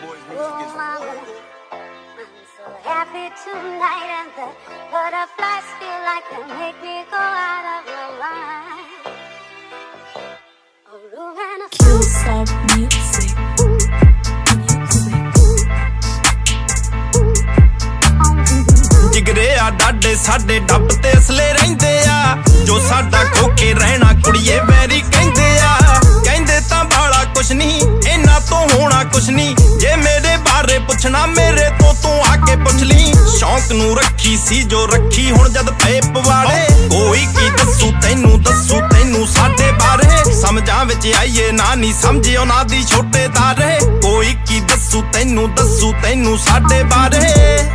happy tonight, and the butterflies feel like they make me go out of my mind. Oh, Lou Killstar Music. ਜਿਗਰੇ ਆ ਡਾਡੇ ਸਾਡੇ ਡੱਬ ਤੇ ਅਸਲੇ ਰਹਿੰਦੇ ਆ ਜੋ ਸਾਡਾ ਖੋ ਕੇ ਰਹਿਣਾ ਕੁੜੀਏ ਵੈਰੀ ਕਹਿੰਦੇ ਆ ਕਹਿੰਦੇ ਤਾਂ ਬਾਲਾ ਕੁਛ ਨਹੀਂ ਇਹਨਾਂ ਤੋਂ ਹੋਣਾ ਕੁਛ ਨਹੀਂ ਜੇ ਮੇਰੇ ਬਾਰੇ ਪੁੱਛਣਾ ਮੇਰੇ ਤੋਂ ਤੂੰ ਆ ਕੇ ਪੁੱਛ ਲਈ ਸ਼ੌਂਕ ਨੂੰ ਰੱਖੀ ਸੀ ਜੋ ਰੱਖੀ ਹੁਣ ਜਦ ਪਏ ਪਵਾੜੇ ਕੋਈ ਕੀ ਦੱਸੂ ਤੈਨੂੰ ਸਾਡੇ ਬਾਰੇ ਸਮਝਾਂ ਵਿੱਚ ਆਈਏ ਨਾ ਨਹੀਂ ਸਮਝੇ ਉਹਨਾਂ ਦੀ ਛੋਟੇ ਤਾਰੇ ਕੋਈ ਕੀ ਦੱਸੂ ਤੈਨੂੰ ਸਾਡੇ ਬਾਰੇ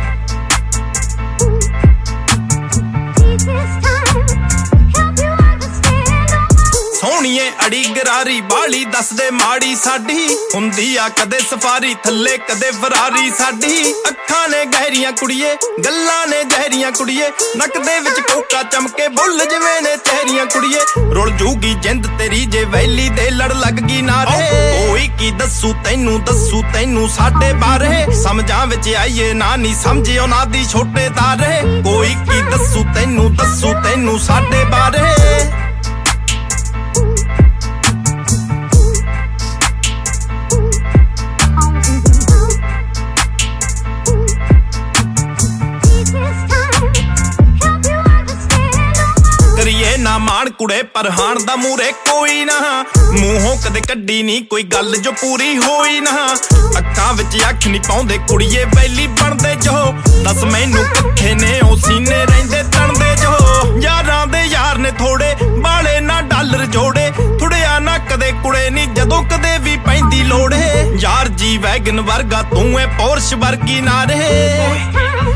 ਸੋਹਣੀਏ ਅੜੀ ਗਰਾਰੀ ਬਾਲੀ ਦੱਸਦੇ ਮਾੜੀ ਸਾਡੀ ਹੁੰਦੀ ਆ ਕਦੇ ਸਫਾਰੀ ਥੱਲੇ ਕਦੇ ਫਰਾਰੀ ਸਾਡੀ ਅੱਖਾਂ ਨੇ ਗਹਿਰੀਆਂ ਕੁੜੀਏ ਗੱਲਾਂ ਨੇ ਜ਼ਹਿਰੀਆਂ ਕੁੜੀਏ ਨੱਕ ਦੇ ਵਿੱਚ ਕੋਕਾ ਚਮਕੇ ਬੁੱਲ ਜਿਵੇਂ ਨੇ ਚਿਹਰੀਆਂ ਕੁੜੀਏ ਰੁਲ ਜੂਗੀ ਜਿੰਦ ਤੇਰੀ ਜੇ ਵੈਲੀ ਦੇ ਲੜ ਲੱਗ ਗਈ ਨਾਰੇ ਕੋਈ ਕੀ ਦੱਸੂ ਤੈਨੂੰ ਸਾਡੇ ਬਾਰੇ ਸਮਝਾਂ ਵਿੱਚ ਆਈਏ ਨਾ ਨਹੀਂ ਸਮਝੇ ਉਹਨਾਂ ਦੀ ਛੋਟੇ ਤਾਰੇ ਕੋਈ ਕੀ ਦੱਸੂ ਤੈਨੂੰ ਸਾਡੇ ਬਾਰੇ ਕਰੀਏ ਨਾ ਮਾਣ ਕੁੜੇ ਪਰਹਾਨ ਦਾ ਮੂਰੇ ਕੋਈ ਨਾ ਮੂੰਹੋਂ ਕਦੇ ਕੱਢੀ ਨਹੀਂ ਕੋਈ ਗੱਲ ਜੋ ਪੂਰੀ ਹੋਈ ਨਾ ਅੱਖਾਂ ਵਿੱਚ ਅੱਖ ਨਹੀਂ ਪਾਉਂਦੇ ਕੁੜੀਏ ਵੈਲੀ ਬਣਦੇ ਜੋ ਦੱਸ ਮੈਨੂੰ ਕਿੱਥੇ ਨੇ ਉਹ ਸੀਨੇ ਰਹਿੰਦੇ ਤਣਦੇ ਜੋ ਯਾਰਾਂ ਦੇ ਯਾਰ ਨੇ ਥੋੜੇ ਬਾਲੇ ਨਾ ਡਾਲਰ ਜੋੜੇ ਥੁੜਿਆ ਨਾ ਕਦੇ ਕੁੜੇ ਨਹੀਂ ਜਦੋਂ ਕਦੇ ਵੀ ਪੈਂਦੀ ਲੋੜੇ ਯਾਰ ਜੀ ਵੈਗਨ ਵਰਗਾ ਤੂੰ ਐ ਪੋਰਸ਼ ਵਰਗੀ ਨਾ ਰਹੇ